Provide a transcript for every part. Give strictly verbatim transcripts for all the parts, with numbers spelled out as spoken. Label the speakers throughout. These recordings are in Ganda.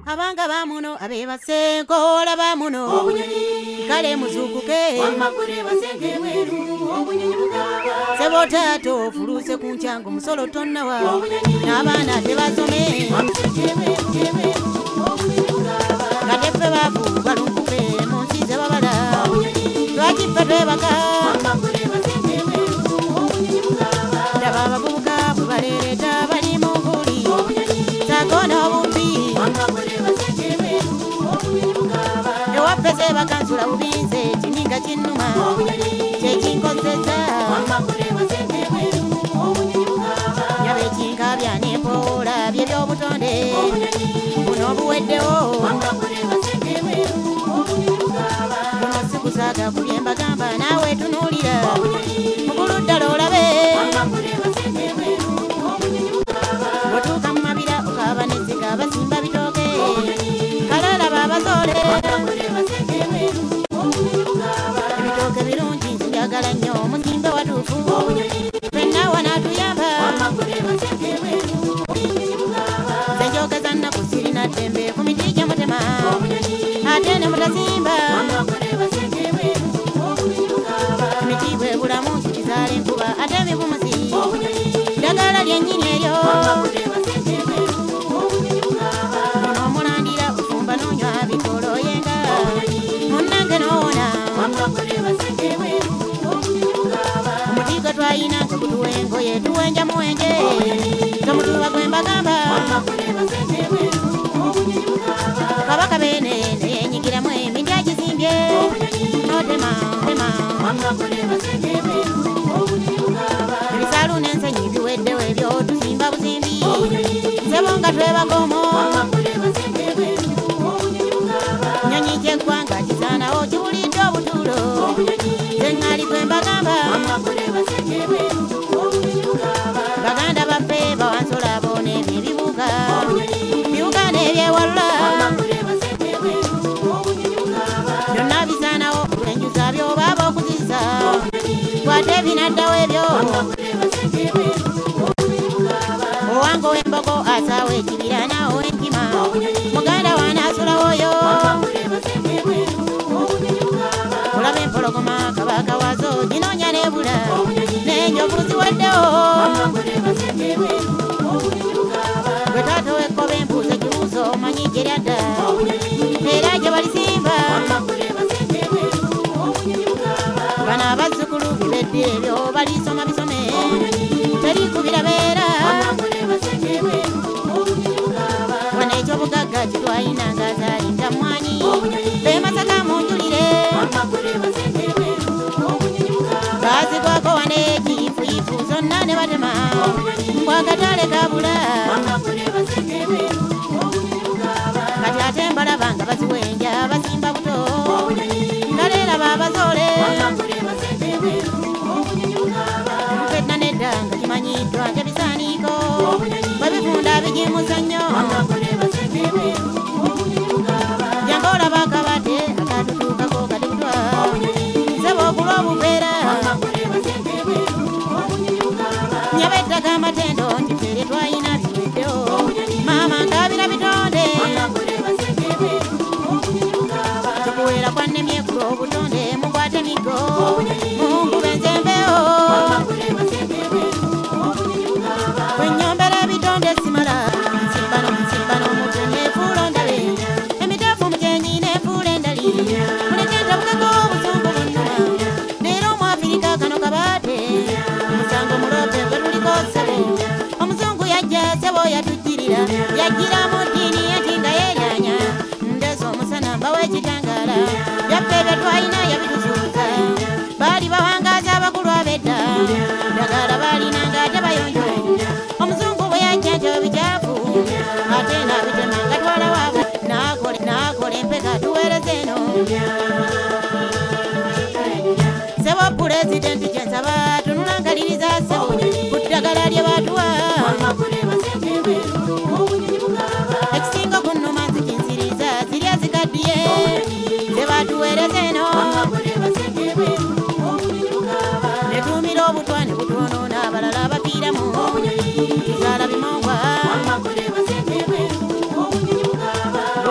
Speaker 1: abanga bamuno abeba senkola bamuno kale muzukuke sebotato fuluse kunchango musolo tonnawa n'abaana tebasome gatefe bafu balunkupe munsi zebabala lwakife twebaka daba abavubuka bwebalereta bali mu nguli sakona obumbi ewaffe sebakansula bubinze kininga kinnuma kyekinkozesa nyaba ekinkabya nempola byebyobutonde buno obuweddewo buno sikusaaga kubyembagamba naawe tunuulira muguluddala olabe bwotuuka mu mabira okaaba neziga basimba bitooke kalalaba abasole ebitooke birungi njagala nnyo omusimbe watuufu fenna wanaatuyamba zenjogeza nnaku sirina ddembe ku miti gye mutema ate ne mutazimba emiti bwe bulamu kikizaala enkuba ate emivumuzi ddagala lyennyini eryo ono omulandira ofumba n'onywa bikolo yenga munnange n'owona omuti gwe twayina tegutuwa engoye tuwenja muwenje tomutuba gwe mbagamba kabaka beene neyenyigiramu emiti agizimbye notema tema ebisaalu n'ensenyi biweddewo ebyo tuzimba buzimbi sebo nga twebagomo nyonyi kyeggwanga kisaanawo kiwulidde obutuulo zeŋŋaali gwe mbagamba baganda baffe bawansola boona ebyo ebibuga bibuga n'ebyewalula byonna bisaanawo olwenjuza byobaaba okuziza kwate ebinaddawo ebyo owango w'embogo asaawo ekibira naawo enkima muganda wanaasulawoyo olaba empologoma kabaka wazo ginoonya nebula n'enjovu ziwaddewo gwe taata wekkoba embuuza ekibuuzo omanyi gye lyadda era gye balisimba bano abazzukulu bibedde ebyo balisoma bisome terikubira beera wano ekyobugagga kitwalina nga zalinda mwanyi bemasaka munjulire bazigwako wane ekiifuifu zonna ne batema mbwakatale kabula kati ate mbalaba nga baziwenja basimba buto naleeraba abazole fenna nedda nga kimanyiddwa tebisaaniiko babifunda bigimuzannyo jange olaba akabate akatutuukako katibutwa sebo okulwa obuveera nyaba eddaka amatendo nti fere twayina biweddewo maama nkabira bitonde tukuweera kwannemye kulwa obutonde mukwate migo munkuba enzembewo kwenyombera ebitonde simala nsimbano nsimbano omutwe nefuula ondabe emiteefu mujenyi nefuula endali muleke ntabukeko obuzungu bunnuma leero omwafirika kano kabaate omusango mulope gwe tuliko sebo omuzungu yajja sebo yatujjirira yajjira mu ddiini ati nga yeeryanya ndeeza omusana mbawo ekitangaala byaffe bye twalina yabituzuuza baali bawangaaza abakulu ab'edda ddagala baalina nga ate bayonjo omuzungu bwe yajja nti ebikyafu ate naabitema nga twala waabwe naakola empeka tuweereza eno sebo pulezidenti kyensaba tunulankaliriza sebo ku ddagala lye baatuwa ekisinga ku nnuma nzikinsiriza zirya zikaddiye ze baatuweereza eno netuumira obutwa ne butwonoona abalala abafiiramu tuzaala bimongwa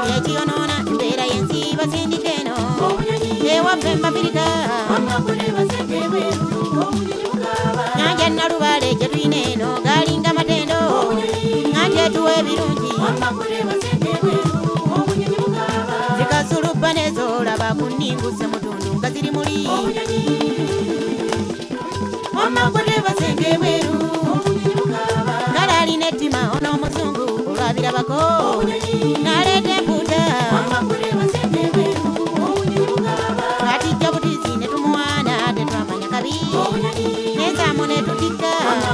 Speaker 1: zikasuluba nezolaba kuninguse mutundu nga ziri muli wamagode basenge bweru kale alina ettima ono omuzungu olwabirabako naleeta empuuta atijja butizi ne tumuwaana tetwamanya kabi n'enzaamu ne tutikka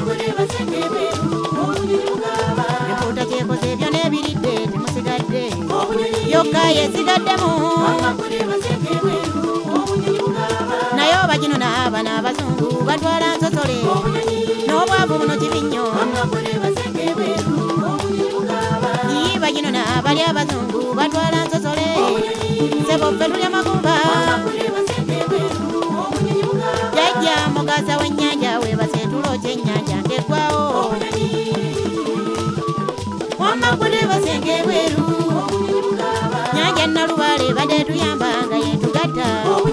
Speaker 1: empuuta kyekoze ebyo n'ebiridde temusigadde yokka yesigaddemu naye oba gino n'aba n'abazungu batwala nsosole n'obwavu buno kibinnyo iba gino n'abali abazungu batwala nsosole sebo ffe tulya magumba jajja mugasa w'ennyanja weebase tulooca ennyanja ngeggwawo wamagode basenge bweru nyanja nalubaale badde tuyamba nga yetugatta